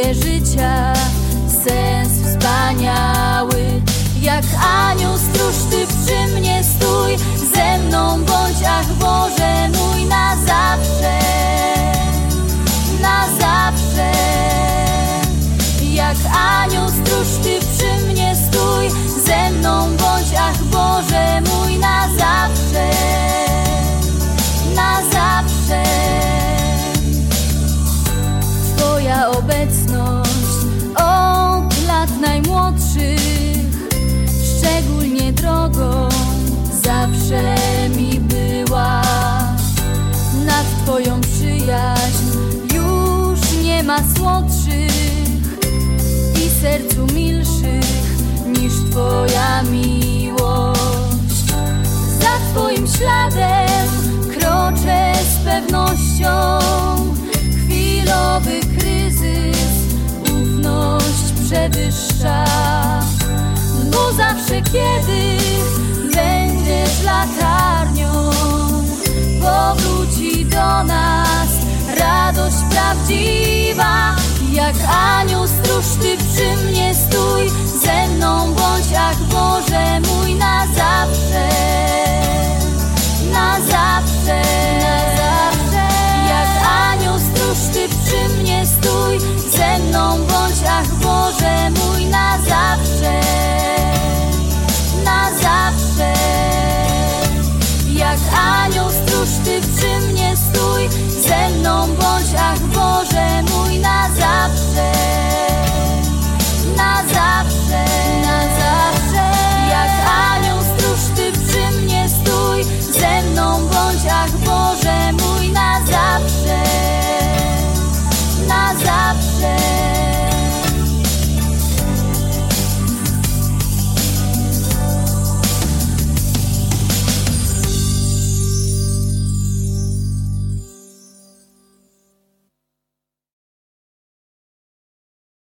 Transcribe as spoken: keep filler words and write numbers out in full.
sensie życia, sens wspaniały. Jak anioł stróż Ty przy mnie stój, ze mną bądź, ach Boże mój, na zawsze, na zawsze. Jak anioł stróż Ty przy mnie stój, ze mną bądź, ach Boże mój, na zawsze, na zawsze. Twoja obecność od lat najmłodszych szczególnie drogą zawsze mi była. Nad Twoją przyjaźń już nie ma słodszych i sercu milszych niż Twoja miłość. Za Twoim śladem kroczę z pewnością, chwilowy kryzys ufność przewyższa, bo zawsze kiedy będziesz latarnią, powróci do nas radość prawdziwa. Jak anioł stróż Ty przy mnie stój, ze mną bądź,